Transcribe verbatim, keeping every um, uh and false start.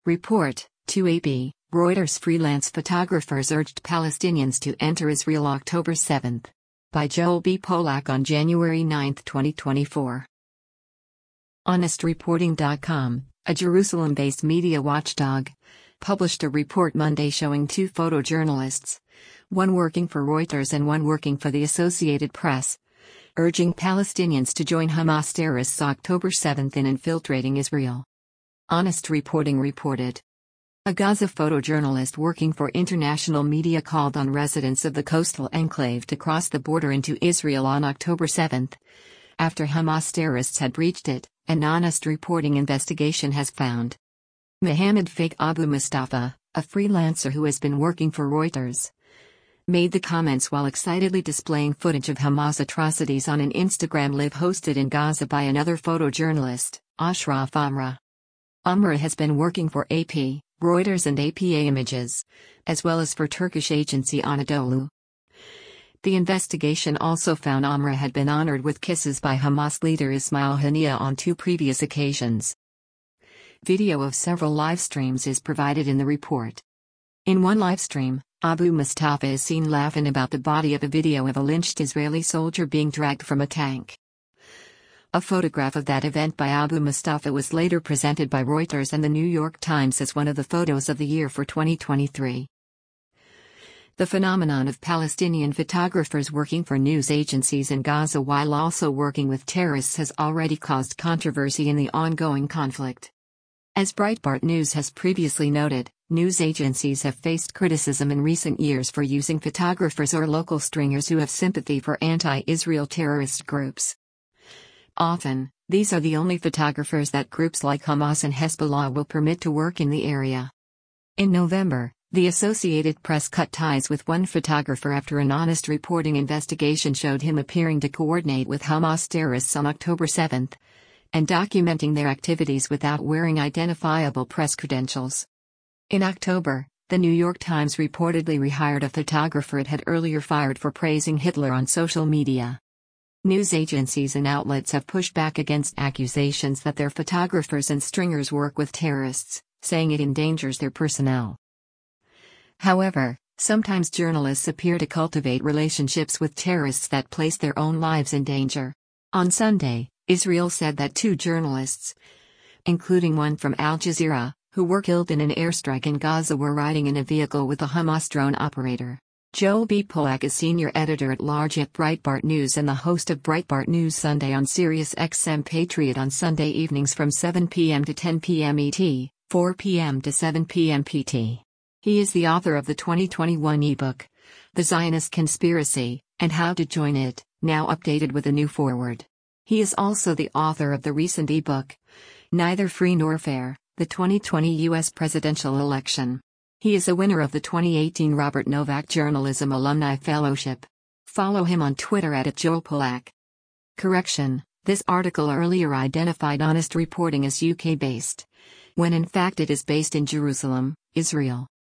Report, two A P, Reuters freelance photographers urged Palestinians to enter Israel October seventh. By Joel B. Polak on January ninth, twenty twenty-four. Honest Reporting dot com, a Jerusalem-based media watchdog, published a report Monday showing two photojournalists, one working for Reuters and one working for the Associated Press, urging Palestinians to join Hamas terrorists October seventh in infiltrating Israel. Honest Reporting reported. A Gaza photojournalist working for international media called on residents of the coastal enclave to cross the border into Israel on October seventh, after Hamas terrorists had breached it, an Honest Reporting investigation has found. Mohammed Fake Abu Mustafa, a freelancer who has been working for Reuters, made the comments while excitedly displaying footage of Hamas atrocities on an Instagram live hosted in Gaza by another photojournalist, Ashraf Amra. Amra has been working for A P, Reuters and A P A Images, as well as for Turkish agency Anadolu. The investigation also found Amra had been honored with kisses by Hamas leader Ismail Haniyeh on two previous occasions. Video of several live streams is provided in the report. In one live stream, Abu Mustafa is seen laughing about the body of a video of a lynched Israeli soldier being dragged from a tank. A photograph of that event by Abu Mustafa was later presented by Reuters and the New York Times as one of the photos of the year for twenty twenty-three. The phenomenon of Palestinian photographers working for news agencies in Gaza while also working with terrorists has already caused controversy in the ongoing conflict. As Breitbart News has previously noted, news agencies have faced criticism in recent years for using photographers or local stringers who have sympathy for anti-Israel terrorist groups. Often, these are the only photographers that groups like Hamas and Hezbollah will permit to work in the area. In November, the Associated Press cut ties with one photographer after an Honest Reporting investigation showed him appearing to coordinate with Hamas terrorists on October seventh, and documenting their activities without wearing identifiable press credentials. In October, the New York Times reportedly rehired a photographer it had earlier fired for praising Hitler on social media. News agencies and outlets have pushed back against accusations that their photographers and stringers work with terrorists, saying it endangers their personnel. However, sometimes journalists appear to cultivate relationships with terrorists that place their own lives in danger. On Sunday, Israel said that two journalists, including one from Al Jazeera, who were killed in an airstrike in Gaza, were riding in a vehicle with a Hamas drone operator. Joel B. Polak is senior editor-at-large at Breitbart News and the host of Breitbart News Sunday on Sirius X M Patriot on Sunday evenings from seven p m to ten p m E T, four p m to seven p m P T. He is the author of the twenty twenty-one ebook, The Zionist Conspiracy, and How to Join It, now updated with a new foreword. He is also the author of the recent ebook, Neither Free Nor Fair, the twenty twenty U S Presidential Election. He is a winner of the twenty eighteen Robert Novak Journalism Alumni Fellowship. Follow him on Twitter at Joel Polak. Correction, this article earlier identified Honest Reporting as U K-based, when in fact it is based in Jerusalem, Israel.